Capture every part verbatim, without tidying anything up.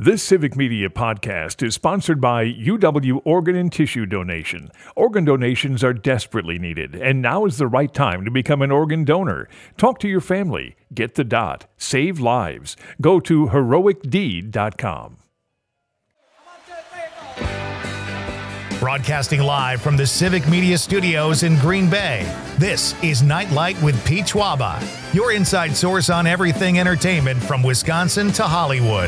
This Civic Media podcast is sponsored by U W Organ and Tissue Donation. Organ donations are desperately needed, and now is the right time to become an organ donor. Talk to your family. Get the dot. Save lives. Go to heroic deed dot com. Broadcasting live from the Civic Media Studios in Green Bay, this is Nightlight with Pete Schwaba, your inside source on everything entertainment from Wisconsin to Hollywood.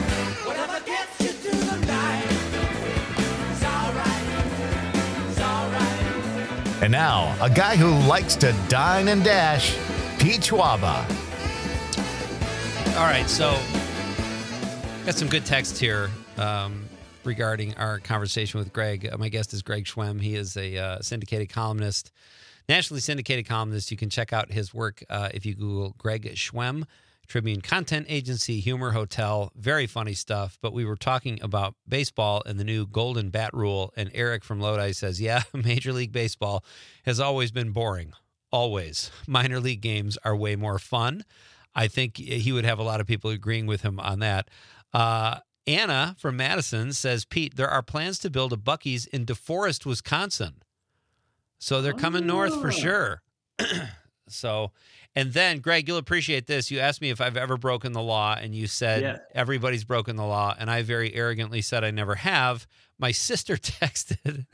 And now, a guy who likes to dine and dash, Pete Schwaba. All right, so got some good text here um, regarding our conversation with Greg. Uh, my guest is Greg Schwemm. He is a uh, syndicated columnist, nationally syndicated columnist. You can check out his work uh, if you Google Greg Schwemm, Tribune Content Agency, Humor Hotel, very funny stuff. But we were talking about baseball and the new Golden Bat Rule, and Eric from Lodi says, yeah, Major League Baseball has always been boring, always. Minor league games are way more fun. I think he would have a lot of people agreeing with him on that. Uh, Anna from Madison says, Pete, there are plans to build a Buc-ee's in DeForest, Wisconsin. So they're coming oh. north for sure. So... And then, Greg, you'll appreciate this. You asked me if I've ever broken the law, and you said yeah. everybody's broken the law, and I very arrogantly said I never have. My sister texted.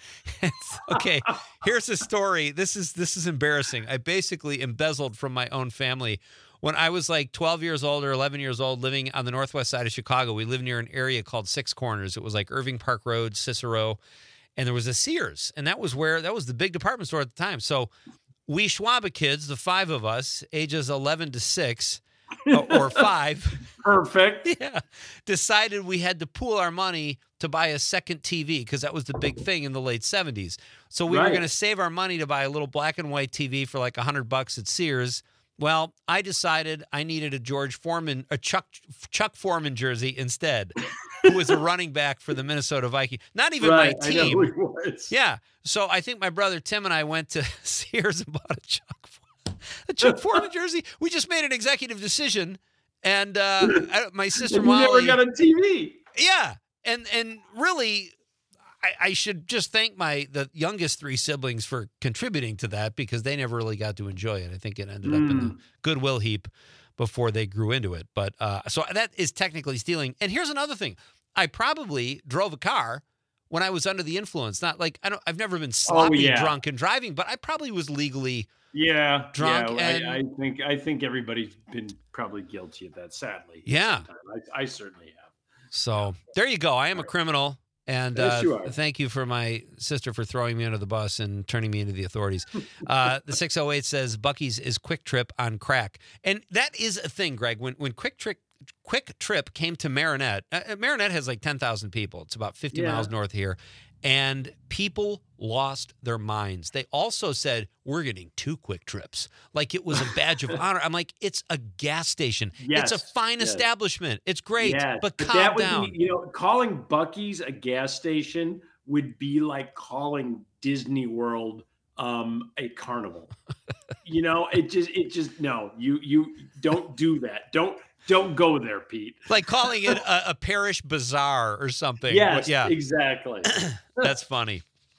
Okay, here's a story. This is this is embarrassing. I basically embezzled from my own family. When I was like twelve years old or eleven years old, living on the northwest side of Chicago, we lived near an area called Six Corners. It was like Irving Park Road, Cicero, and there was a Sears, and that was where that was the big department store at the time. So we Schwaba kids, the five of us, ages eleven to six or five. Perfect. Yeah. Decided we had to pool our money to buy a second T V because that was the big thing in the late seventies. So we right. were going to save our money to buy a little black and white T V for like a hundred bucks at Sears. Well, I decided I needed a George Foreman, a Chuck Chuck Foreman jersey instead, who was a running back for the Minnesota Vikings. Not even right, my team. I know who he was. Yeah. So I think my brother Tim and I went to Sears and bought a Chuck a Chuck Foreman jersey. We just made an executive decision, and uh, my sister and you Molly never got a T V. Yeah, and and really. I, I should just thank my the youngest three siblings for contributing to that because they never really got to enjoy it. I think it ended mm. up in the Goodwill heap before they grew into it. But uh, so that is technically stealing. And here's another thing: I probably drove a car when I was under the influence. Not like I don't. I've never been sloppy, oh, yeah. drunk, and driving, but I probably was legally yeah drunk. Yeah, and, I, I think I think everybody's been probably guilty of that. Sadly, yeah, I, I certainly have. So there you go. I am a criminal. And yes, uh, you are. Thank you for my sister for throwing me under the bus and turning me into the authorities. Uh, the six oh eight says Buc-ee's is Quick Trip on crack. And that is a thing, Greg. When when Quick Trip, Quick Trip came to Marinette, uh, Marinette has like ten thousand people. It's about fifty yeah. miles north here. And people lost their minds. They also said, we're getting two Quick Trips. Like it was a badge of honor. I'm like, it's a gas station. Yes, it's a fine yes. establishment. It's great, yes. but, but calm that would down. Be, you know, calling Buc-ee's a gas station would be like calling Disney World um, a carnival. you know, it just, it just, no, you, you don't do that. Don't, Don't go there, Pete. Like calling it a, a parish bazaar or something. Yes, yeah. exactly. That's funny.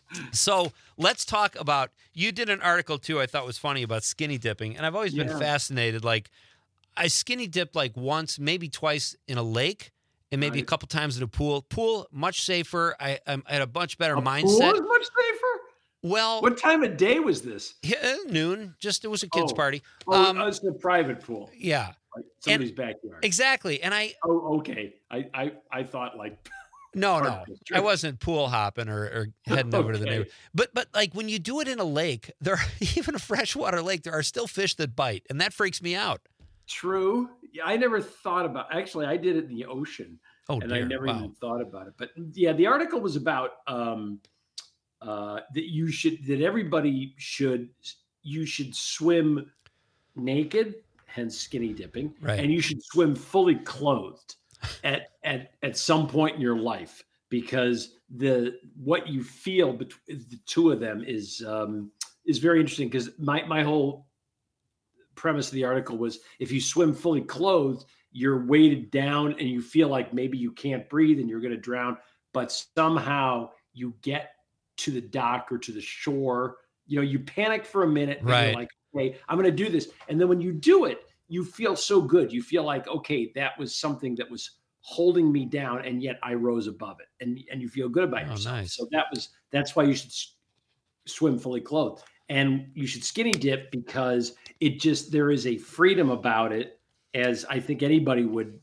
So let's talk about, you did an article too I thought was funny about skinny dipping. And I've always been yeah. fascinated. Like I skinny dipped like once, maybe twice in a lake and maybe right. a couple times in a pool. Pool, much safer. I, I had a much better a mindset. Pool is much safer? Well, what time of day was this? Yeah, noon. Just, it was a kid's oh. party. Oh, um, it was a private pool. Yeah. Like somebody's and, backyard. Exactly. And I Oh, okay. I I, I thought like No, no. I wasn't pool hopping or, or heading over okay. to the neighbor. But but like when you do it in a lake, there even a freshwater lake, there are still fish that bite, and that freaks me out. True. Yeah, I never thought about actually I did it in the ocean. Oh, and dear. I never wow. even thought about it. But yeah, the article was about um uh that you should that everybody should you should swim naked, hence skinny dipping, right. and you should swim fully clothed at at at some point in your life because the what you feel between the two of them is um, is very interesting. Because my my whole premise of the article was if you swim fully clothed, you're weighted down and you feel like maybe you can't breathe and you're going to drown, but somehow you get to the dock or to the shore. You know, you panic for a minute and Right. you're like, okay, I'm going to do this. And then when you do it, you feel so good. You feel like, okay, that was something that was holding me down, and yet I rose above it. And, and you feel good about Oh, yourself. nice. So that was, that's why you should s- swim fully clothed. And you should skinny dip because it just, there is a freedom about it, as I think anybody would,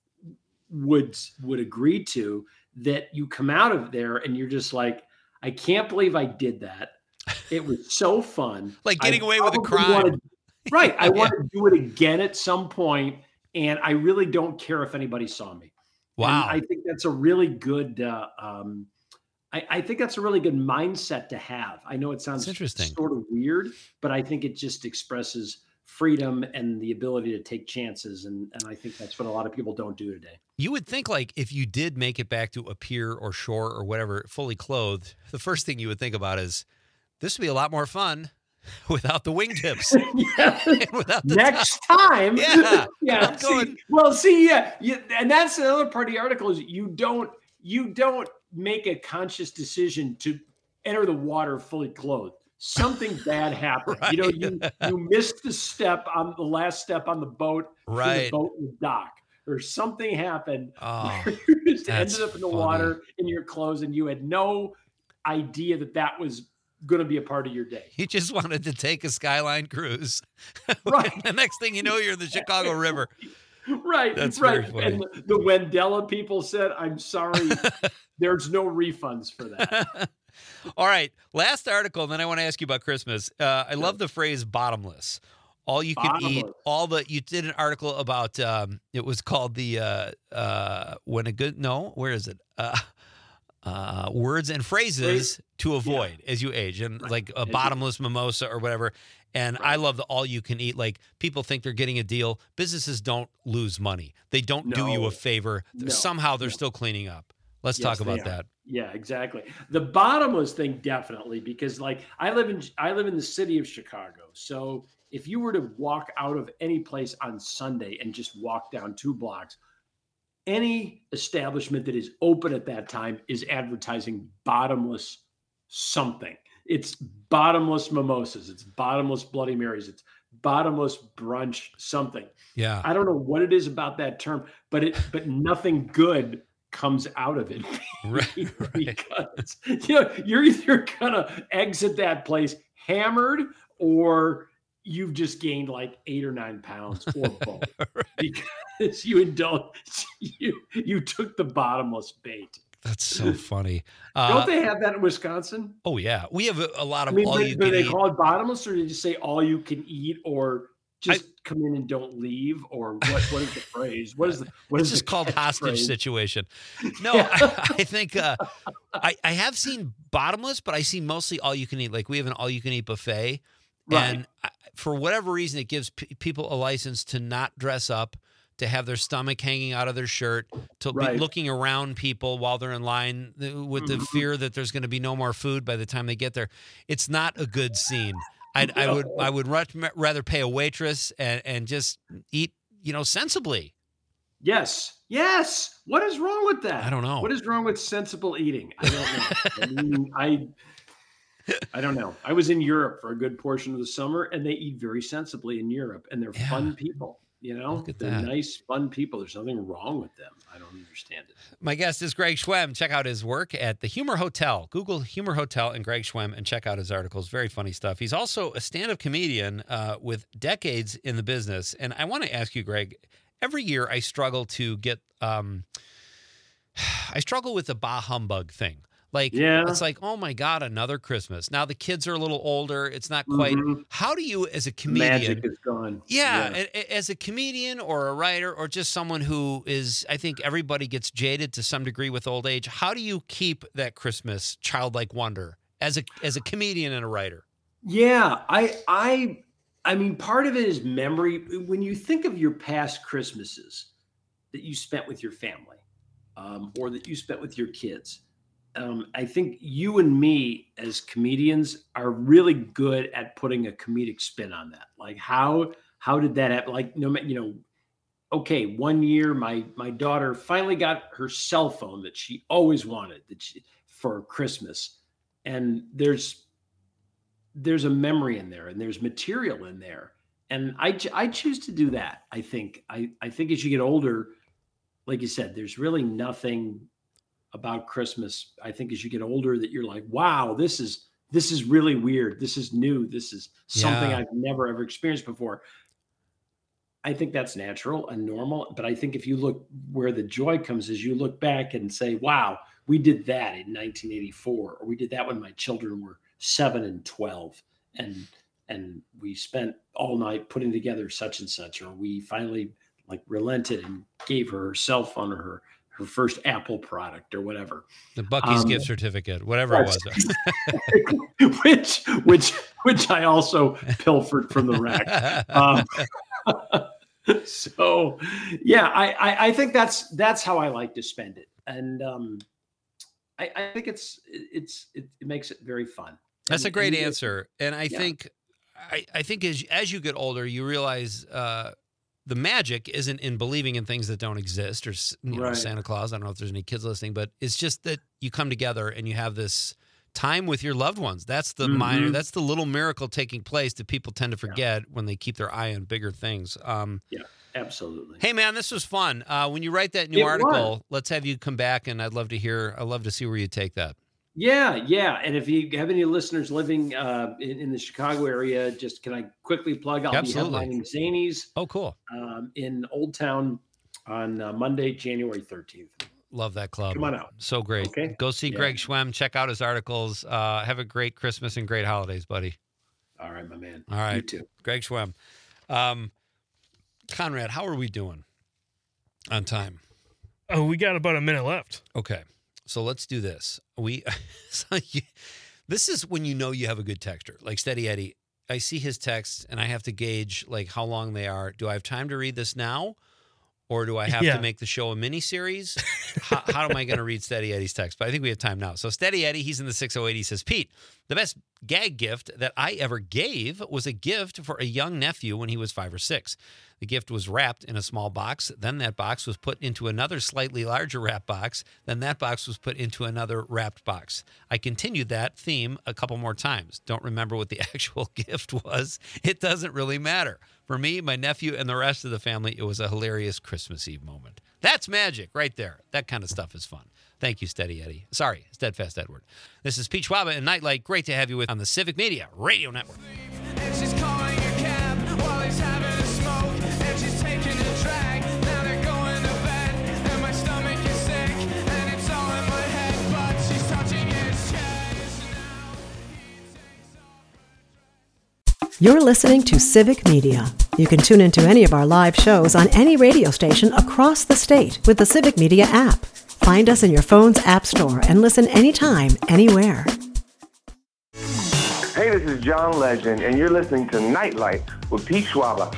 would, would agree to, that you come out of there and you're just like, I can't believe I did that. It was so fun. Like getting I away with a probably crime. wanna- right. I Yeah. want to do it again at some point, and I really don't care if anybody saw me. And Wow. I think that's a really good, uh, um, I, I think that's a really good mindset to have. I know it sounds interesting. sort of weird, but I think it just expresses freedom and the ability to take chances. And, and I think that's what a lot of people don't do today. You would think, like, if you did make it back to a pier or shore or whatever, fully clothed, the first thing you would think about is this would be a lot more fun without the wingtips. Yeah. Without the Next time. Yeah. Yeah. I'm see, going- well, see, yeah, yeah. And that's the other part of the article is you don't, you don't make a conscious decision to enter the water fully clothed. Something bad happened. You know, you, you missed the step on the last step on the boat. for Right. The boat was dock. Or something happened. Oh, where you just that's ended up in the funny. water in your clothes, and you had no idea that that was going to be a part of your day. you just wanted to take a Skyline cruise. Right. The next thing you know, you're in the Chicago River. Right, That's right. very funny. And the, the Wendella people said, "I'm sorry, there's no refunds for that." All right. Last article, and then I want to ask you about Christmas. Uh, I love the phrase bottomless. All you can eat, Bottomless. all the, you did an article about, um, it was called the, uh, uh, when a good, no, where is it? Uh, uh, words and phrases Phrase- to avoid as you age, and Right. like a As you- bottomless mimosa or whatever. And I Right. love the all you can eat. Like people think they're getting a deal. Businesses don't lose money. They don't do you No. a favor. No. Somehow they're No. still cleaning up. Let's Yes, talk they about are. that. Yeah, exactly. The bottomless thing, definitely, because like I live in I live in the city of Chicago. So if you were to walk out of any place on Sunday and just walk down two blocks, any establishment that is open at that time is advertising bottomless something. It's bottomless mimosas. It's bottomless Bloody Marys. It's bottomless brunch something. Yeah. I don't know what it is about that term, but it but nothing good comes out of it. Right, right. Because you know you're either gonna exit that place hammered or you've just gained like eight or nine pounds or both. Because you indulge you you took the bottomless bait. That's so funny. Uh, Don't they have that in Wisconsin? oh yeah, we have a, a lot I of mean, all do, you do can they eat. call it bottomless, or did you say all you can eat, or just come in and don't leave, or what? What is the phrase? What is the what It's is just the called hostage catchphrase? situation. No, Yeah. I, I think uh, I I have seen bottomless, but I see mostly all you can eat. Like we have an all you can eat buffet, Right. and I, for whatever reason, it gives p- people a license to not dress up, to have their stomach hanging out of their shirt, to Right. be looking around people while they're in line th- with the Mhm. fear that there's going to be no more food by the time they get there. It's not a good scene. I'd, I would I would much rather pay a waitress and, and just eat, you know, sensibly. Yes, yes. What is wrong with that? I don't know. What is wrong with sensible eating? I don't know. I mean, I I don't know. I was in Europe for a good portion of the summer, and they eat very sensibly in Europe, and they're Yeah. fun people. You know, Look at they're that. nice, fun people. There's nothing wrong with them. I don't understand it. My guest is Greg Schwem. Check out his work at the Humor Hotel. Google Humor Hotel and Greg Schwem and check out his articles. Very funny stuff. He's also a stand-up comedian uh, with decades in the business. And I want to ask you, Greg, every year I struggle to get, um, I struggle with the bah humbug thing. Like, Yeah. it's like, oh my God, another Christmas. Now the kids are a little older. It's not quite. Mhm. How do you, as a The comedian, magic is gone. yeah, a- a- as a comedian or a writer or just someone who is, I think everybody gets jaded to some degree with old age. How do you keep that Christmas childlike wonder as a as a comedian and a writer? Yeah, I I I mean part of it is memory. When you think of your past Christmases that you spent with your family, um, or that you spent with your kids, um, I think you and me as comedians are really good at putting a comedic spin on that. Like how how did that happen? Like no ma- you know, okay, one year my my daughter finally got her cell phone that she always wanted that she, for Christmas, and there's there's a memory in there and there's material in there, and I I choose to do that. I think I I think as you get older, like you said, there's really nothing about Christmas. I think as you get older that you're like, wow, this is this is really weird. This is new. This is something Yeah. I've never ever experienced before. I think that's natural and normal. But I think if you look where the joy comes is you look back and say, wow, we did that in nineteen eighty-four, or we did that when my children were seven and twelve. And and we spent all night putting together such and such, or we finally like relented and gave her her cell phone or her her first Apple product or whatever. The Bucky's Um, gift certificate, whatever it was. which which which I also pilfered from the rack. Um, so yeah, I, I I think that's that's how I like to spend it, and um, I, I think it's it's it, it makes it very fun. That's a And- great and you- answer. And I Yeah. think I, I think as as you get older, you realize uh, the magic isn't in believing in things that don't exist, or s- you know, Right. Santa Claus. I don't know if there's any kids listening, but it's just that you come together and you have this time with your loved ones. That's the minor. Mhm. That's the little miracle taking place that people tend to forget when they keep their eye on bigger things. Um, Absolutely. hey man, this was fun. Uh, when you write that new It article, was. let's have you come back, and I'd love to hear. I'd love to see where you take that. Yeah, yeah. And if you have any listeners living uh, in, in the Chicago area, just can I quickly plug? I'll Absolutely. be headlining Zanies Oh, cool. um, in Old Town on uh, Monday, January thirteenth. Love that club. Come on out. So great. Okay. Go see Yeah. Greg Schwemm. Check out his articles. Uh, have a great Christmas and great holidays, buddy. All right, my man. All right. You too. Greg Schwemm. Um, Conrad, how are we doing on time? Oh, we got about a minute left. Okay. So let's do this. We, so you, this is when you know you have a good texter, like Steady Eddie. I see his texts and I have to gauge like how long they are. Do I have time to read this now? Or do I have Yeah. to make the show a mini series? how, how am I going to read Steady Eddie's text? But I think we have time now. So Steady Eddie, he's in the six oh eight. He says, Pete, the best gag gift that I ever gave was a gift for a young nephew when he was five or six. The gift was wrapped in a small box. Then that box was put into another slightly larger wrap box. Then that box was put into another wrapped box. I continued that theme a couple more times. Don't remember what the actual gift was. It doesn't really matter. For me, my nephew, and the rest of the family, it was a hilarious Christmas Eve moment. That's magic right there. That kind of stuff is fun. Thank you, Steady Eddie. Sorry, Steadfast Edward. This is Pete Schwaba and Nightlight. Great to have you with on the Civic Media Radio Network. And she's calling a cab while he's having a smoke. And she's taking a drag. Now they're going to bed. And my stomach is sick. And it's all in my head. But she's touching his chest. Now he takes off. You're listening to Civic Media. You can tune into any of our live shows on any radio station across the state with the Civic Media app. Find us in your phone's app store and listen anytime, anywhere. Hey, this is John Legend, and you're listening to Nightlight with Pete Schwaba.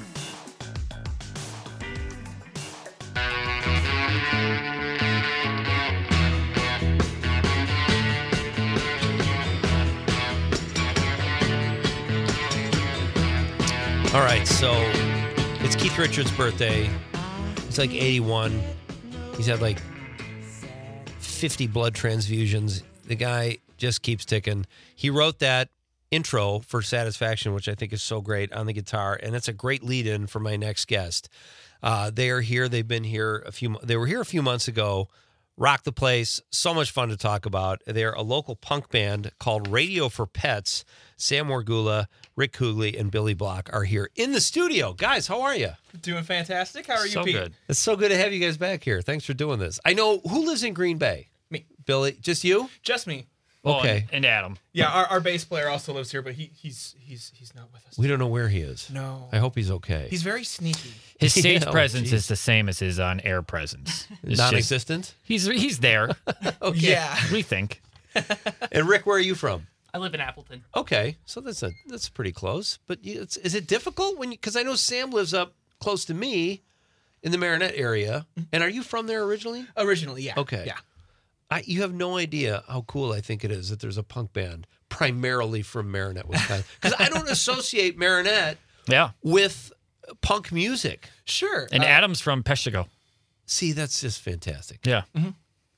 All right, so it's Keith Richards' birthday. He's like eighty-one. He's had like fifty blood transfusions. The guy just keeps ticking. He wrote that intro for Satisfaction, which I think is so great, on the guitar, and it's a great lead-in for my next guest. Uh, they are here. They've been here a few. They were here a few months ago. Rock the place. So much fun to talk about. They're a local punk band called Radio for Pets. Sam Wargula, Rick Kugley, and Billy Block are here in the studio. Guys, how are you? Doing fantastic. How are you, So Pete? good. It's so good to have you guys back here. Thanks for doing this. I know, who lives in Green Bay? Me. Billy, just you? Just me. Well, Okay. And, and Adam. Yeah, our, our bass player also lives here, but he he's he's he's not with us. We don't know where he is. No. I hope he's okay. He's very sneaky. His stage Yeah, oh, presence geez. is the same as his on-air presence. It's just- Non-existent? he's he's there. Okay. Yeah. We think. And Rick, where are you from? I live in Appleton. Okay, so that's a that's pretty close. But you, it's, is it difficult when? Because I know Sam lives up close to me, in the Marinette area. And are you from there originally? Originally, yeah. Okay. Yeah. I, you have no idea how cool I think it is that there's a punk band primarily from Marinette, Wisconsin. Because I don't associate Marinette Yeah. with punk music. Sure. And uh, Adam's from Peshtigo. See, that's just fantastic. Yeah. Mm-hmm.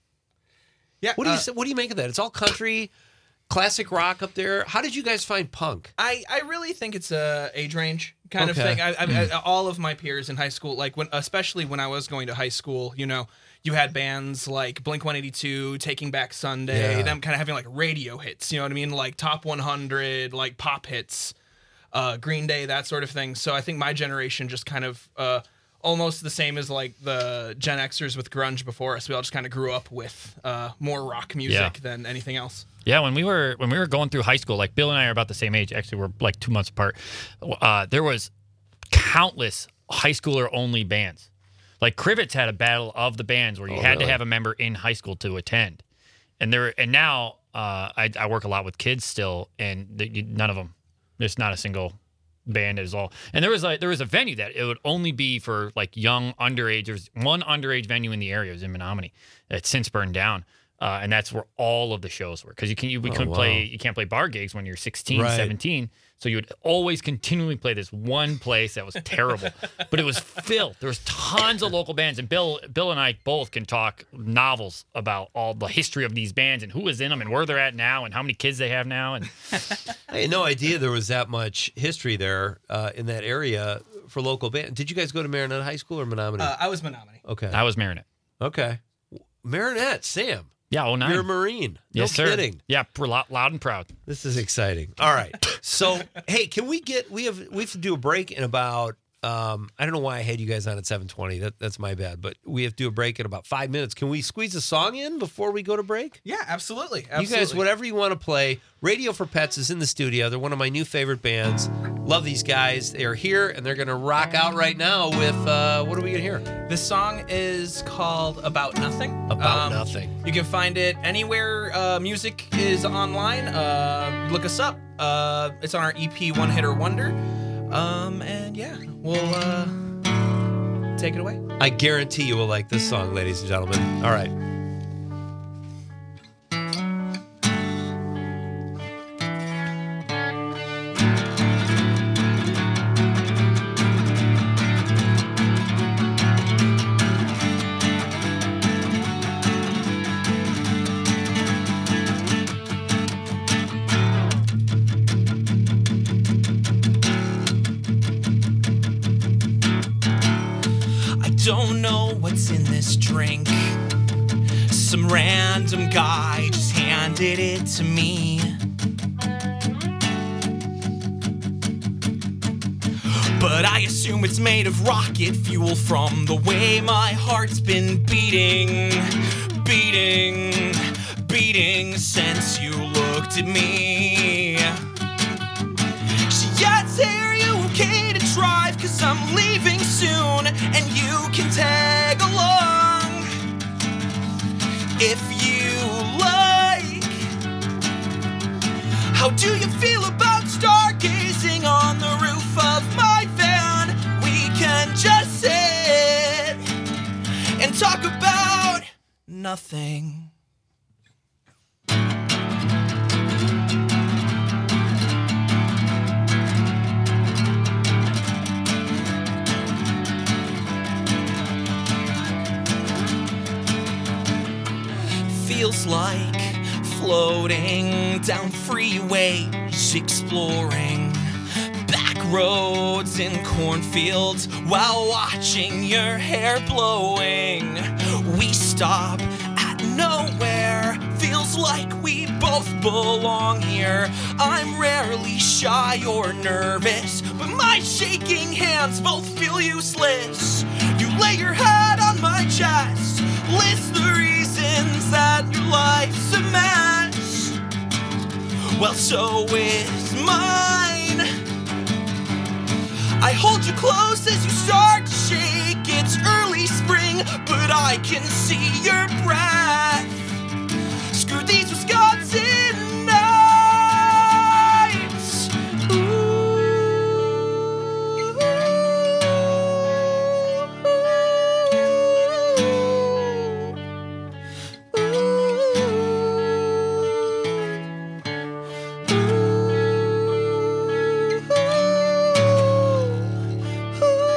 Yeah. What do you uh, say- what do you make of that? It's all country, classic rock up there. How did you guys find punk? I, I really think it's a age range kind Okay. of thing. I, I, I, all of my peers in high school, like when, especially when I was going to high school, you know, you had bands like Blink one eighty-two, Taking Back Sunday, Yeah. them kind of having like radio hits, you know what I mean? Like Top one hundred, like pop hits, uh, Green Day, that sort of thing. So I think my generation just kind of uh, almost the same as like the Gen Xers with grunge before us. We all just kind of grew up with uh, more rock music Yeah. than anything else. Yeah, when we were when we were going through high school, like Bill and I are about the same age. Actually, we're like two months apart. Uh, there was countless high schooler only bands. Like Crivets had a battle of the bands where you Oh, had really? to have a member in high school to attend. And there and now uh, I, I work a lot with kids still, and the, you, none of them. There's not a single band is all. And there was like there was a venue that it would only be for like young underage. There's one underage venue in the area. It was in Menominee. It's since burned down. Uh, and that's where all of the shows were, because you can you we Oh, couldn't wow. play you can't play bar gigs when you're sixteen, Right. seventeen. So you would always continually play this one place that was terrible, but it was filled. There was tons of local bands, and Bill Bill and I both can talk novels about all the history of these bands and who was in them and where they're at now and how many kids they have now. And I had no idea there was that much history there uh, in that area for local band. Did you guys go to Marinette High School or Menominee? Uh, I was Menominee. okay. I was Marinette. Okay. Marinette, Sam. Yeah, oh nine. You're a Marine. No Yes, sir. kidding. Yeah, we're loud, loud and proud. This is exciting. All right. So, hey, can we get we have we have to do a break in about um I don't know why I had you guys on at seven twenty. That that's my bad. But we have to do a break in about five minutes. Can we squeeze a song in before we go to break? Yeah, absolutely. absolutely. You guys, whatever you want to play. Radio for Pets is in the studio. They're one of my new favorite bands. Love these guys. They are here and they're gonna rock out right now with uh what are we gonna hear? This song is called About Nothing. About Nothing. You can find it anywhere uh, music is online. Uh, look us up. Uh, it's on our E P One Hitter Wonder. Um, and yeah, we'll uh, take it away. I guarantee you will like this song, ladies and gentlemen. All right. I don't know what's in this drink. Some random guy just handed it to me. But I assume it's made of rocket fuel from the way my heart's been beating, beating, beating since you looked at me. She asks, hey, are you okay to drive? Cause I'm leaving soon and you can tag along if you like. How do you feel about stargazing on the roof of my van? We can just sit and talk about nothing. Feels like floating down freeways, exploring back roads in cornfields while watching your hair blowing. We stop at nowhere, feels like we both belong here. I'm rarely shy or nervous, but my shaking hands both feel useless. You lay your head on my chest, list the reasons that your life's a mess. Well, so is mine. I hold you close as you start to shake. It's early spring, but I can see your breath. Screw these Wisconsin nights. Ooh.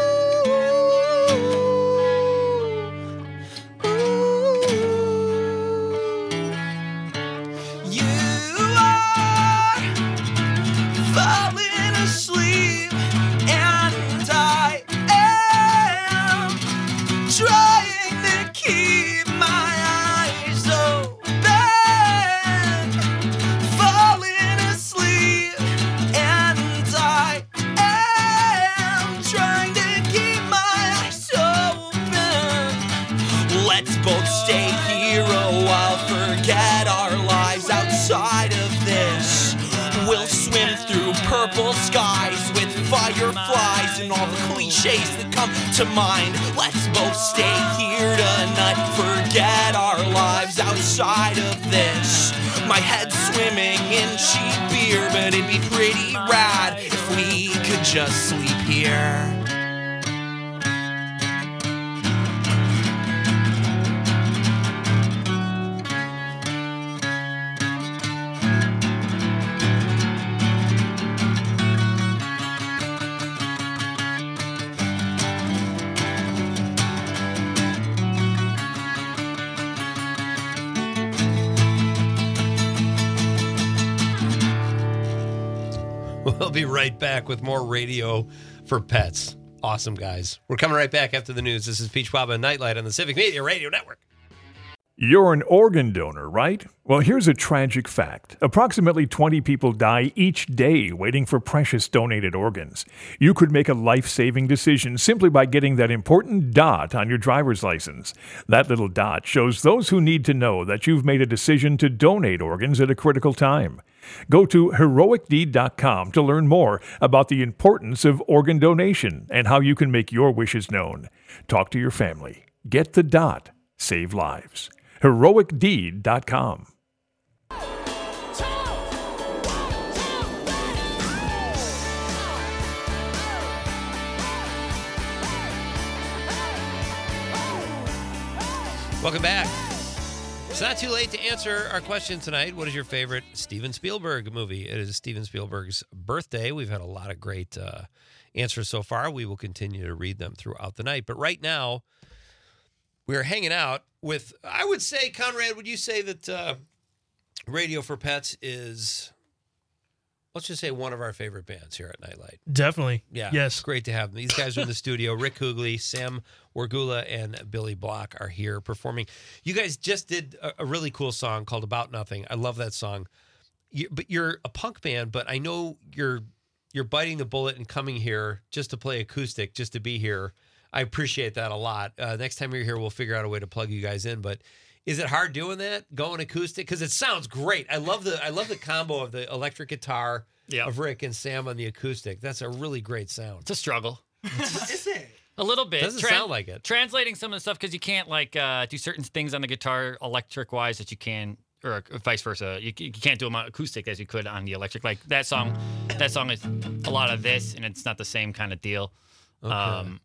stay here a while, forget our lives outside of this. We'll swim through purple skies with fireflies and all the cliches that come to mind. Let's both stay here tonight, forget our lives outside of this. My head's swimming in cheap beer, but it'd be pretty rad if we could just sleep here. We'll be right back with more Radio for Pets. Awesome, guys. We're coming right back after the news. This is Peach Waba and Nightlight on the Civic Media Radio Network. You're an organ donor, right? Well, here's a tragic fact. Approximately twenty people die each day waiting for precious donated organs. You could make a life-saving decision simply by getting that important dot on your driver's license. That little dot shows those who need to know that you've made a decision to donate organs at a critical time. Go to heroic deed dot com to learn more about the importance of organ donation and how you can make your wishes known. Talk to your family. Get the dot. Save lives. heroic deed dot com. Welcome back. It's not too late to answer our question tonight. What is your favorite Steven Spielberg movie? It is Steven Spielberg's birthday. We've had a lot of great uh, answers so far. We will continue to read them throughout the night. But right now, we're hanging out with, I would say, Conrad, would you say that uh, Radio for Pets is, let's just say, one of our favorite bands here at Nightlight? Definitely. Yeah. Yes. It's great to have them. These guys are in the studio. Rick Hoogley, Sam Wargula, and Billy Block are here performing. You guys just did a, a really cool song called About Nothing. I love that song. You, but you're a punk band, but I know you're you're biting the bullet and coming here just to play acoustic, just to be here. I appreciate that a lot. Uh, next time you're here, we'll figure out a way to plug you guys in. But is it hard doing that, going acoustic? Because it sounds great. I love the I love the combo of the electric guitar Yep. of Rick and Sam on the acoustic. That's a really great sound. It's a struggle. Is it? A little bit. Doesn't sound like it. Translating some of the stuff because you can't like uh, do certain things on the guitar electric wise that you can, or vice versa. You, you can't do them on acoustic as you could on the electric. Like that song, that song is a lot of this, and it's not the same kind of deal. Okay. Um,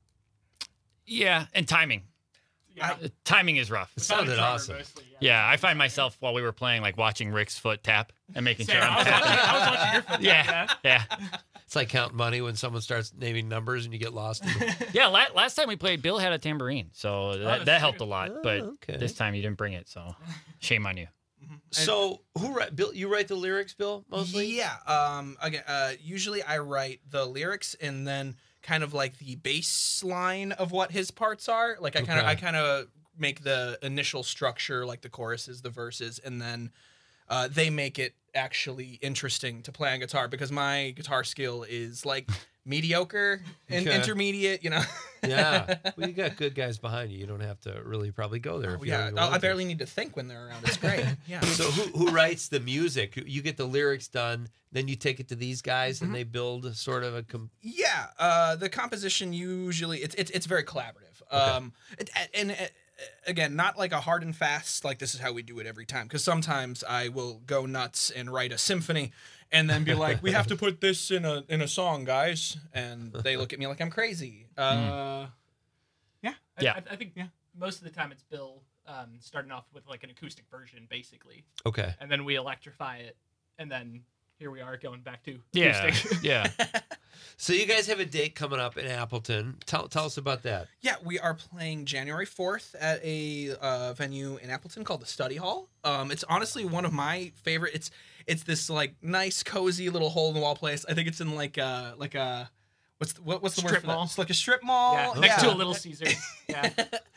yeah, and timing. Yeah. Uh, timing is rough. It sounded awesome. Mostly, Yeah, I find myself while we were playing like watching Rick's foot tap and making Same. sure I I'm was, watching, tapping. I was watching your foot. Yeah, yeah. It's like counting money when someone starts naming numbers and you get lost. In the... Yeah, la- last time we played, Bill had a tambourine, so that, that's that helped a true. lot. Oh, But okay. this time you didn't bring it, so shame on you. So who write? Bill, you write the lyrics, Bill, mostly? Yeah. Um. Again. Uh. Usually I write the lyrics and then kind of like the bass line of what his parts are. Like I kind of Okay. I kind of make the initial structure, like the choruses, the verses, and then uh, they make it actually interesting to play on guitar because my guitar skill is like mediocre and Okay. intermediate. You know. Yeah. Well, you got good guys behind you. You don't have to really probably go there. If you yeah. don't even I, want I to. barely need to think when they're around. It's great. Yeah. So who who writes the music? You get the lyrics done, then you take it to these guys, and they build sort of a. Com- Yeah, uh, the composition usually it's it's it's very collaborative. Um, it, and, and uh, again, not like a hard and fast like this is how we do it every time. Because sometimes I will go nuts and write a symphony, and then be like, we have to put this in a in a song, guys, and they look at me like I'm crazy. Uh, Yeah. I, Yeah. I, I think most of the time it's Bill um, starting off with like an acoustic version, basically, okay. and then we electrify it, and then here we are going back to Yeah, acoustic. yeah. So you guys have a date coming up in Appleton. Tell tell us about that. Yeah, we are playing January fourth at a uh, venue in Appleton called the Study Hall. Um, it's honestly one of my favorite. It's it's this like nice, cozy little hole in the wall place. I think it's in like a like a what's the, what, what's the word Strip for that? mall. It's like a strip mall. Yeah, next to a Little Caesars. Yeah.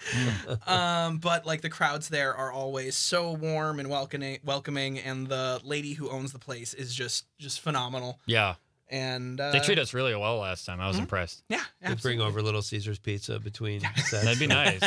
um, but like the crowds there are always so warm and welcoming, welcoming, and the lady who owns the place is just just phenomenal. Yeah. And uh, They treated us really well last time. I was Mhm. impressed. Yeah, They bring over Little Caesars pizza between sets. That'd be nice.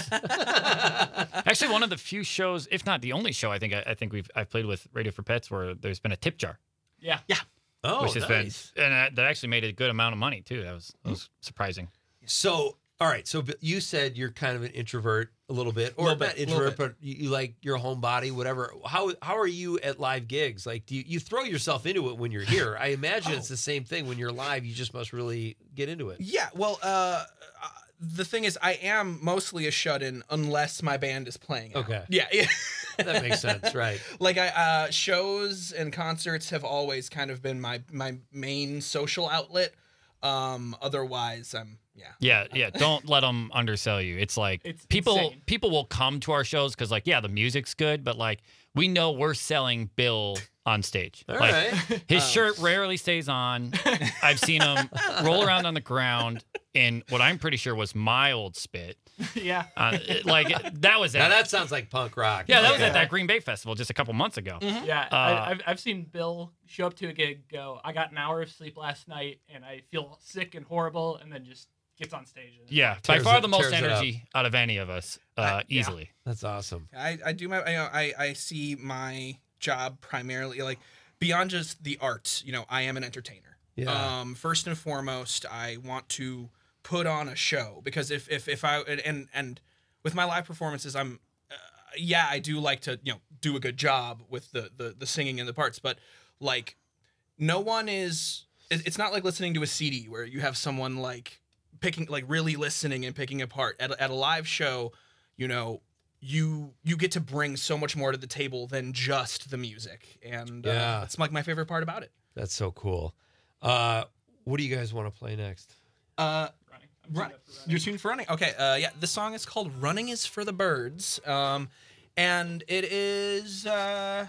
Actually, one of the few shows, if not the only show, I think I, I think we've I've played with Radio for Pets where there's been a tip jar. Yeah. Yeah. Oh, which has nice. been and that, that actually made a good amount of money too. That was that was surprising. So, all right. So b- you said you're kind of an introvert a little bit, or Little not bit, little introvert, but you, you like you're a homebody, whatever. How how are you at live gigs? Like, do you, you throw yourself into it when you're here? I imagine it's the same thing when you're live. You just must really get into it. Yeah, well, uh, uh, the thing is, I am mostly a shut-in unless my band is playing. out. Okay. Yeah, yeah. That makes sense, right? Like I uh, shows and concerts have always kind of been my my main social outlet. Um, otherwise, I'm yeah. Yeah, yeah. Don't let them undersell you. It's like It's people insane. people will come to our shows because like yeah, the music's good, but like we know we're selling Bill on stage. All like, right. His Um, shirt rarely stays on. I've seen him roll around on the ground in what I'm pretty sure was my old spit. yeah. Uh, it- like that was Now at, that sounds like punk rock. yeah, that was Okay. at that Green Bay festival just a couple months ago. Yeah, Uh, I, I've, I've seen Bill show up to a gig, go, I got an hour of sleep last night, and I feel sick and horrible, and then just gets on stage. And Yeah, by Tears far it- the most tears it up. energy out of any of us, uh, yeah. easily. That's awesome. I, I do my I, know, I I see my job primarily like beyond just the art. You know, I am an entertainer. Yeah. Um, first and foremost, I want to put on a show because if if if I and and, and with my live performances, I'm uh, yeah, I do like to you know do a good job with the the the singing and the parts, but like no one is. it- It's not like listening to a C D where you have someone like picking like really listening and picking apart at a, at a live show. You know. You you get to bring so much more to the table than just the music, and Yeah. uh, that's like my favorite part about it. That's so cool. Uh, what do you guys want to play next? Uh, running. I'm tuned Run, up for running. you're tuned for running. Okay. Uh, yeah. This song is called "Running Is for the Birds," um, and it is. Uh,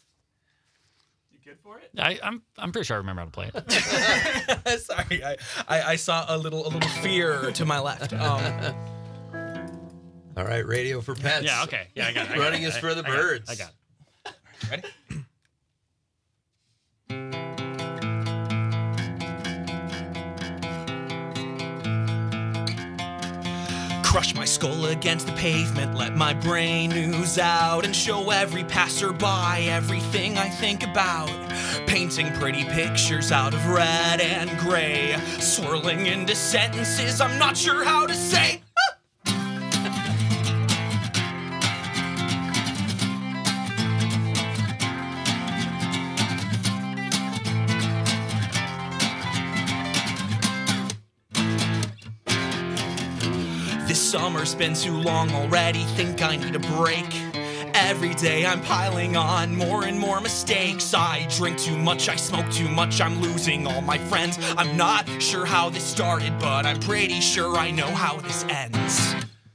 You good for it? I, I'm I'm pretty sure I remember how to play it. sorry, I, I I saw a little a little fear to my left. Um, All right, Radio for Pets. Yeah, okay. Yeah, I got it. I got Running it. is I- for the I got it. birds. I got it. ready? Crush my skull against the pavement, let my brain ooze out, and show every passerby everything I think about. Painting pretty pictures out of red and gray, swirling into sentences I'm not sure how to say. This summer's been too long already, think I need a break. Every day I'm piling on more and more mistakes. I drink too much, I smoke too much, I'm losing all my friends. I'm not sure how this started, but I'm pretty sure I know how this ends.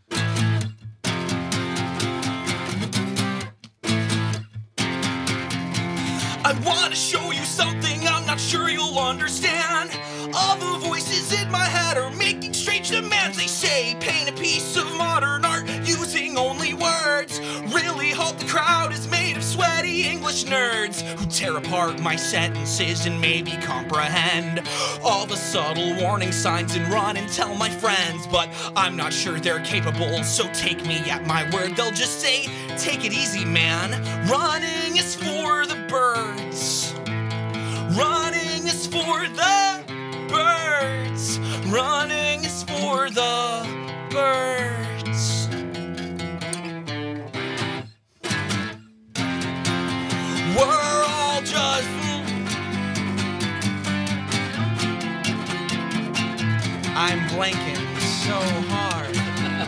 I wanna show you something I'm not sure you'll understand. All the voices in my head are making strange demands. They say paint a piece of modern art using only words. Really hope the crowd is made of sweaty English nerds who tear apart my sentences and maybe comprehend all the subtle warning signs and run and tell my friends. But I'm not sure they're capable, so take me at my word. They'll just say, take it easy, man. Running is for the birds. Running is for the birds. Running is for the birds. We're all just I'm blanking so hard.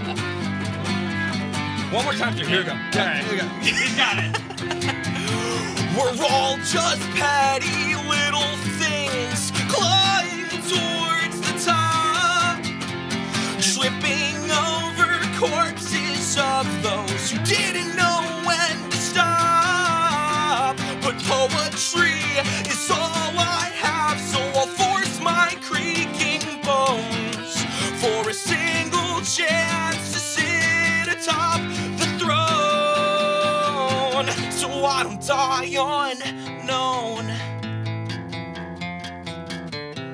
One more time through. Here we go. Yeah, here we go. He's got it. We're all just petty little things climbing towards the top, tripping over corpses of those who didn't know when to stop. But poetry is all I have, so I'll force my creaking bones for a single chance to sit atop the throne, so I don't die unknown.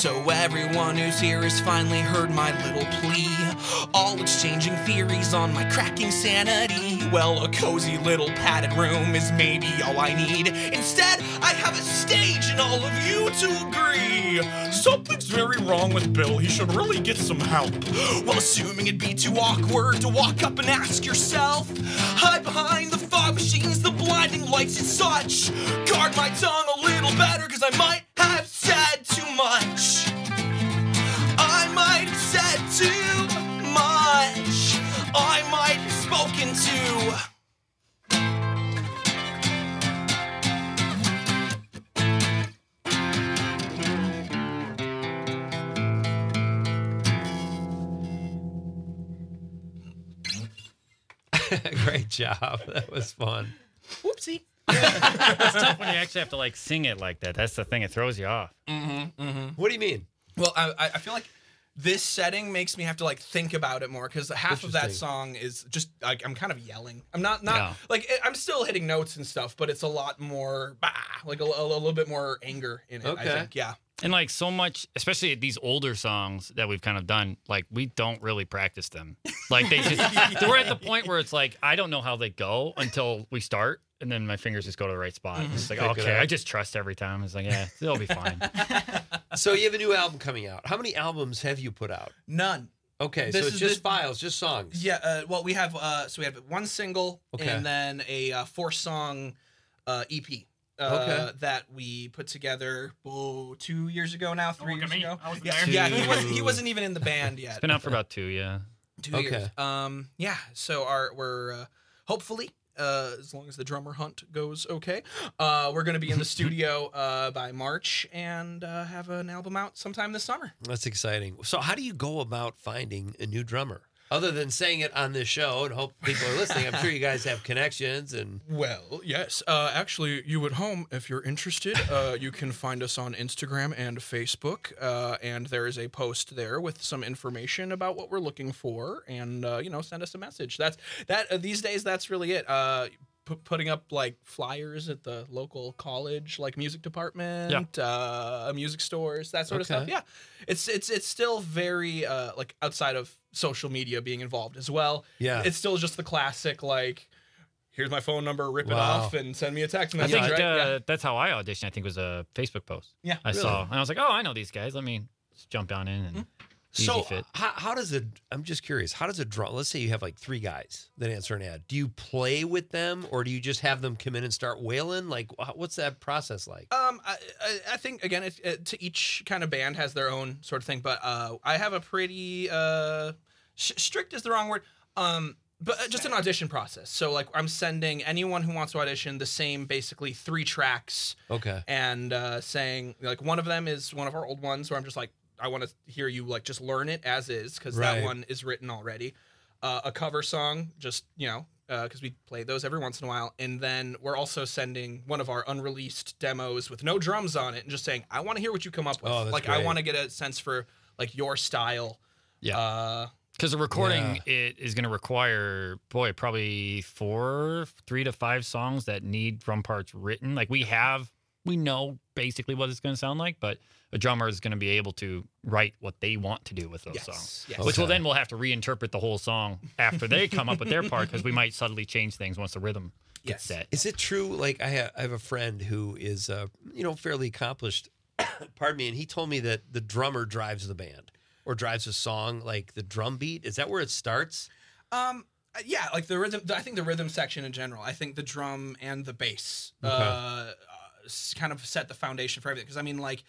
So everyone who's here has finally heard my little plea, all exchanging theories on my cracking sanity. Well, a cozy little padded room is maybe all I need. Instead, I have a stage and all of you to agree. Something's very wrong with Bill, he should really get some help. Well, assuming it'd be too awkward to walk up and ask yourself, hide behind the fog machines, the blinding lights and such. Guard my tongue a little better, cause I might have said too much. I might have said too much. I might have spoken too. Great job. That was fun. Whoopsie. It's tough when you actually have to like sing it like that. That's the thing. It throws you off. Mm-hmm, mm-hmm. What do you mean? Well, I, I feel like this setting makes me have to like think about it more because half of that Interesting. song is just like I'm kind of yelling. I'm not not Yeah. like it, I'm still hitting notes and stuff, but it's a lot more bah, like a, a little bit more anger in it. Okay. I think, yeah. And like so much, especially these older songs that we've kind of done, like we don't really practice them. Like they just, we're at the point where it's like, I don't know how they go until we start. And then my fingers just go to the right spot. It's like, Pick it okay, up. I just trust every time. It's like, yeah, it'll be fine. So you have a new album coming out. How many albums have you put out? None. Okay, This so it's is just the- files, just songs. Yeah. Uh, well, we have uh, so we have one single Okay. and then a uh, four song uh, E P. Uh, Okay. That we put together oh, two years ago now, three look at years me. ago. I wasn't yeah, there. yeah, he wasn't. He wasn't even in the band yet. It's been out for about two, yeah. Two Okay. years. Um, yeah. So our we're uh, hopefully, uh, as long as the drummer hunt goes okay, uh, we're gonna be in the studio uh, by March and uh, have an album out sometime this summer. That's exciting. So how do you go about finding a new drummer? Other than saying it on this show and hope people are listening, I'm sure you guys have connections and Well, yes. Uh, actually, you at home, if you're interested, uh, you can find us on Instagram and Facebook, uh, and there is a post there with some information about what we're looking for, and uh, you know, send us a message. That's that. Uh, these days, that's really it. Uh, pu- putting up like flyers at the local college, like music department, uh, music stores, that sort of Okay. stuff. Yeah, it's it's it's still very uh, like outside of social media being involved as well. Yeah. it's still just the classic like. Here's my phone number, rip it Wow. off, and send me a text I message. think right? uh, Yeah. that's how I auditioned. I think it was a Facebook post. Yeah, I really? saw. And I was like, oh, I know these guys. Let me just jump on in and easy so fit. how, how does it? I'm just curious. How does a drum? Let's say you have like three guys that answer an ad. Do you play with them, or do you just have them come in and start wailing? Like, wh- what's that process like? Um, I, I, I think again, it, it, to each kind of band has their own sort of thing, but uh, I have a pretty uh, sh- strict is the wrong word. Um, but uh, just an audition process. So like, I'm sending anyone who wants to audition the same, basically three tracks, Okay. and uh, saying like one of them is one of our old ones where I'm just like, I want to hear you like just learn it as is because Right. that one is written already. Uh, a cover song, just you know, because we play those every once in a while, and then we're also sending one of our unreleased demos with no drums on it, and just saying, I want to hear what you come up with. Oh, that's like I great. want to get a sense for like your style. Yeah. Uh, Because the recording it is going to require, boy, probably four, three to five songs that need drum parts written. Like we have, we know basically what it's going to sound like, but a drummer is going to be able to write what they want to do with those Yes, songs. yes. Which will Okay. then we'll have to reinterpret the whole song after they come up with their part because we might subtly change things once the rhythm gets Yes. set. Is it true? Like I have, I have a friend who is, uh, you know, fairly accomplished. Pardon me, and he told me that the drummer drives the band or drives a song, like the drum beat. Is that where it starts? Um, uh, yeah, like the rhythm. I think the rhythm section in general. I think the drum and the bass Okay. uh, uh, s- kind of set the foundation for everything. Because I mean, like,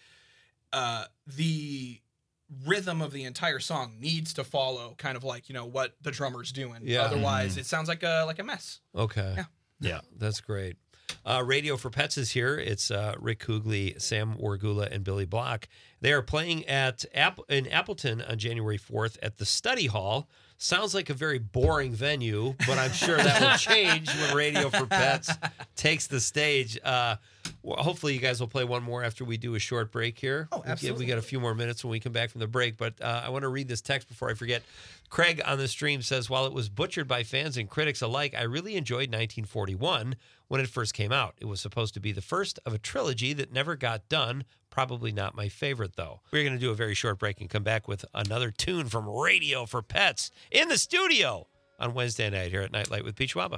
uh, the rhythm of the entire song needs to follow kind of like you know what the drummer's doing. Yeah. Otherwise, it sounds like a like a mess. Okay. Yeah. Yeah. That's great. Uh, Radio for Pets is here. It's uh, Rick Kugli, Sam Wargula, and Billy Block. They are playing at App- in Appleton on January fourth at the Study Hall. Sounds like a very boring venue, but I'm sure that will change when Radio for Pets takes the stage. Uh, well, hopefully, you guys will play one more after we do a short break here. Oh, We get- absolutely. We got a few more minutes when we come back from the break, but uh, I want to read this text before I forget. Craig on the stream says, while it was butchered by fans and critics alike, I really enjoyed nineteen forty-one when it first came out. It was supposed to be the first of a trilogy that never got done Probably not my favorite, though. We're going to do a very short break and come back with another tune from Radio for Pets in the studio on Wednesday night here at Nightlight with Pete Schwaba.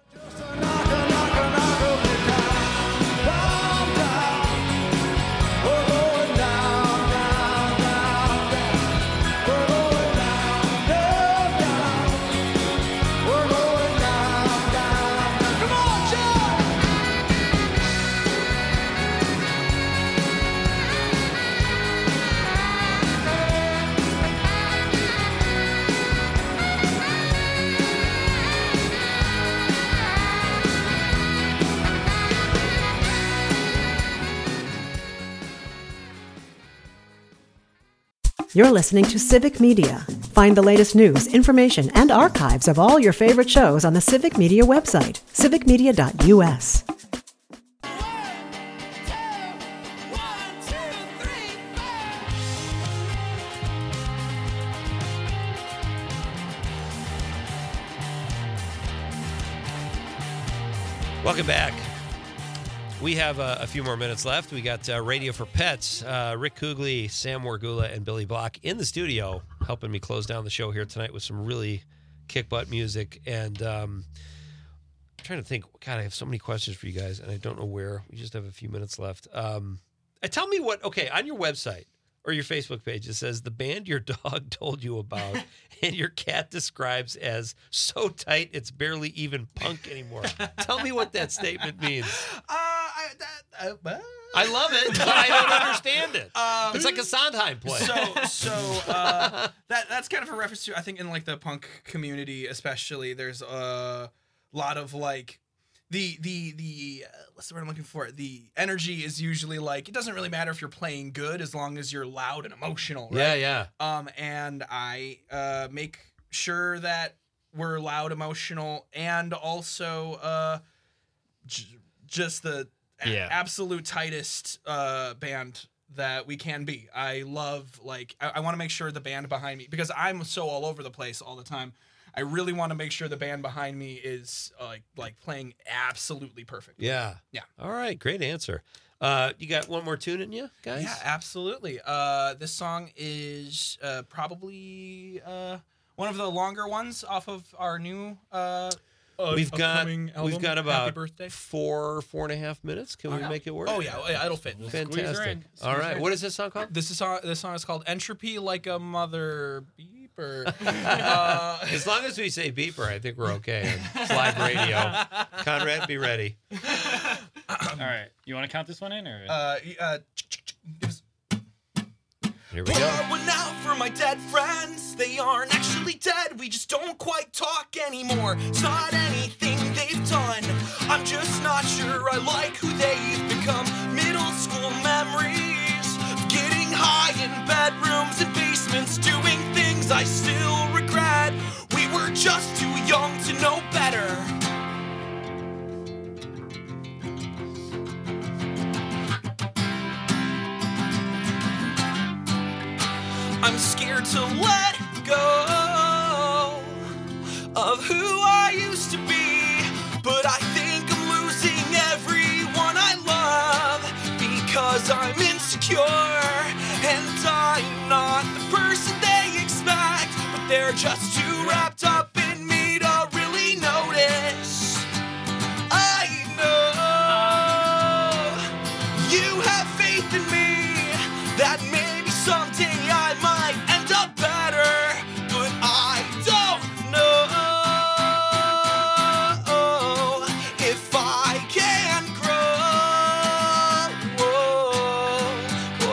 You're listening to Civic Media. Find the latest news, information, and archives of all your favorite shows on the Civic Media website, civic media dot u s. Welcome back. We have uh, a few more minutes left. We got uh, Radio for Pets, uh, Rick Kugley, Sam Wargula, and Billy Block in the studio helping me close down the show here tonight with some really kick-butt music. And um, I'm trying to think. God, I have so many questions for you guys, and I don't know where. We just have a few minutes left. Um, uh, tell me what, okay, on your website or your Facebook page, it says the band your dog told you about and your cat describes as so tight it's barely even punk anymore. Tell me what that statement means. Uh, I, that, uh, I love it, but I don't understand it. Um, it's like a Sondheim play. So, so uh, that that's kind of a reference to, I think, in like the punk community, especially. There's a lot of like the the the uh, what's the word I'm looking for? The energy is usually like, it doesn't really matter if you're playing good as long as you're loud and emotional, right? Yeah, yeah. Um, and I uh make sure that we're loud, emotional, and also uh j- just the a- Yeah. absolute tightest uh band that we can be. I love like I, I want to make sure the band behind me, because I'm so all over the place all the time. I really want to make sure the band behind me is uh, like like playing absolutely perfect. Yeah. Yeah. All right. Great answer. Uh, you got one more tune in you, guys? Yeah, absolutely. Uh, this song is uh, probably uh, one of the longer ones off of our new. Uh, We've got upcoming album, we've got Happy about Birthday. four four and a half minutes. Can we Okay. make it work? Oh yeah, oh, yeah, it'll fit. Fantastic. All right. What is this song called? This is song. This song is called "Entropy Like a Mother Beeper." uh, As long as we say beeper, I think we're okay. It's live radio. Conrad, be ready. All right. You want to count this one in, or? uh, uh, Here we Pour go. one out for my dead friends. They aren't actually dead, we just don't quite talk anymore. It's not anything they've done, I'm just not sure I like who they've become. Middle school memories of getting high in bedrooms and basements, doing things I still regret. We were just too young to know better. I'm scared to let go of who I used to be, but I think I'm losing everyone I love because I'm insecure and I'm not the person they expect, but they're just too wrapped up in me to really notice. I know you have faith in me that maybe someday I might end up better, but I don't know if I can grow. Whoa,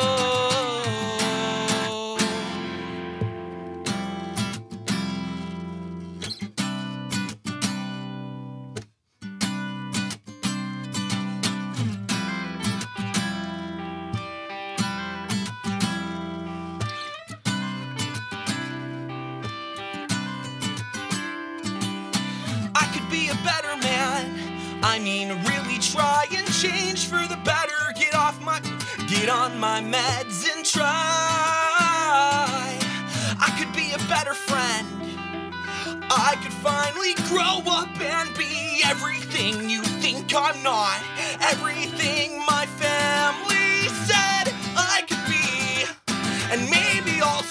I could be a better man. I mean, really try and change for the better. Get off my, get on my meds and try. I could be a better friend. I could finally grow up and be everything you think I'm not. Everything my family said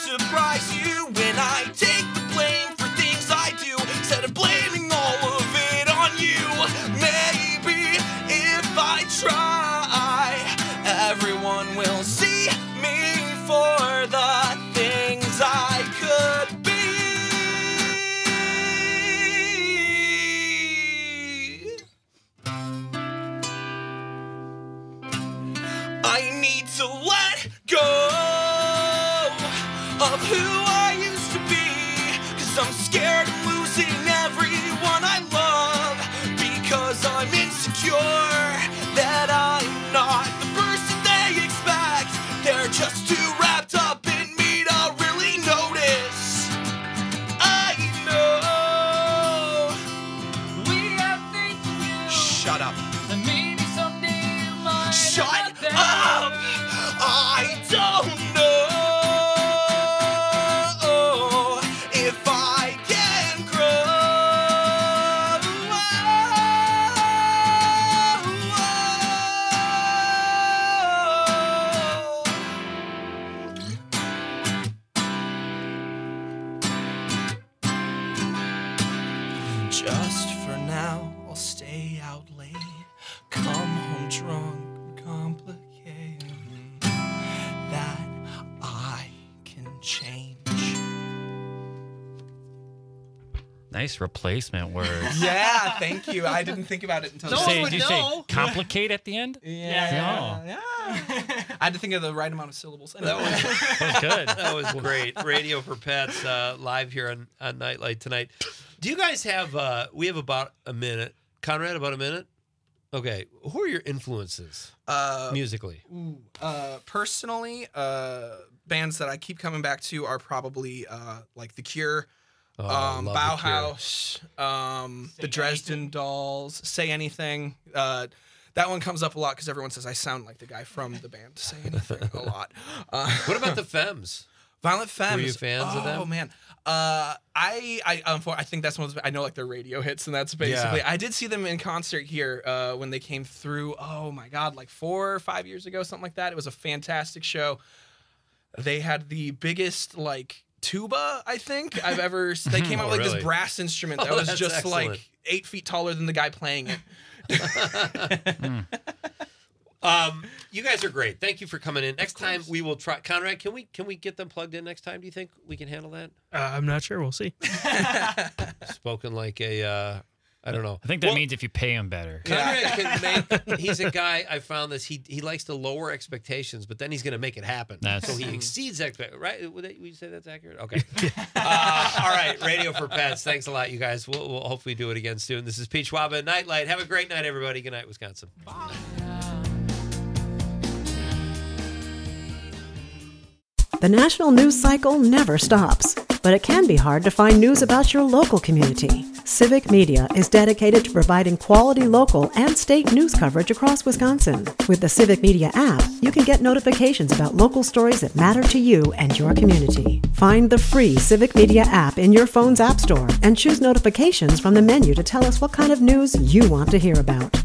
surprise you when I take the blame for things I do instead of blaming all of it on you. Maybe if I try, everyone will see me for the things I could be. I need to let go of who I used to be, 'cause I'm scared of losing everyone I love, because I'm insecure that I'm not the person they expect. They're just too wrapped up in me to really notice. I know We have faith in you. Shut up. And maybe someday you might Shut have that. up! I don't know if I can grow. Just for now, I'll stay out late, come home drunk, complicated. That I can change. Nice replacement words. Yeah, thank you. I didn't think about it until Did you just- say, did you say complicate at the end? Yeah, Oh. yeah. I had to think of the right amount of syllables. That was, That was good. That was great. Radio for Pets uh, live here on, on Nightlight tonight. Do you guys have, uh, we have about a minute. Conrad, about a minute? Okay. Who are your influences Uh, musically? Ooh, uh, personally, uh, bands that I keep coming back to are probably uh, like The Cure, Oh, I um, love The Cure. Bauhaus, um, the Dresden Dolls, Say Anything. Uh, that one comes up a lot because everyone says I sound like the guy from the band Say Anything a lot. Uh, What about the Femmes? Violent Femmes. Were you fans oh, of them? Oh man, uh, I I um, for, I think that's one of the, I know like their radio hits, and that's basically. Yeah. I did see them in concert here uh, when they came through. Oh my god, like four or five years ago, something like that. It was a fantastic show. They had the biggest like tuba I think I've ever. They came out Oh, with like really? this brass instrument that Oh, was that's just excellent. like eight feet taller than the guy playing it. Um, you guys are great. Thank you for coming in. Next time we will try. Conrad, can we can we get them plugged in next time? Do you think we can handle that? Uh, I'm not sure. We'll see. Spoken like a, uh, I don't know. I think that Well, means if you pay him better. Conrad can make. He's a guy. I found this. He he likes to lower expectations, but then he's going to make it happen. That's- so he exceeds expect. Right? Would, they, would you say that's accurate? Okay. uh, all right. Radio for Pets. Thanks a lot, you guys. We'll, we'll hopefully do it again soon. This is Pete Schwab at Nightlight. Have a great night, everybody. Good night, Wisconsin. The national news cycle never stops, but it can be hard to find news about your local community. Civic Media is dedicated to providing quality local and state news coverage across Wisconsin. With the Civic Media app, you can get notifications about local stories that matter to you and your community. Find the free Civic Media app in your phone's app store and choose notifications from the menu to tell us what kind of news you want to hear about.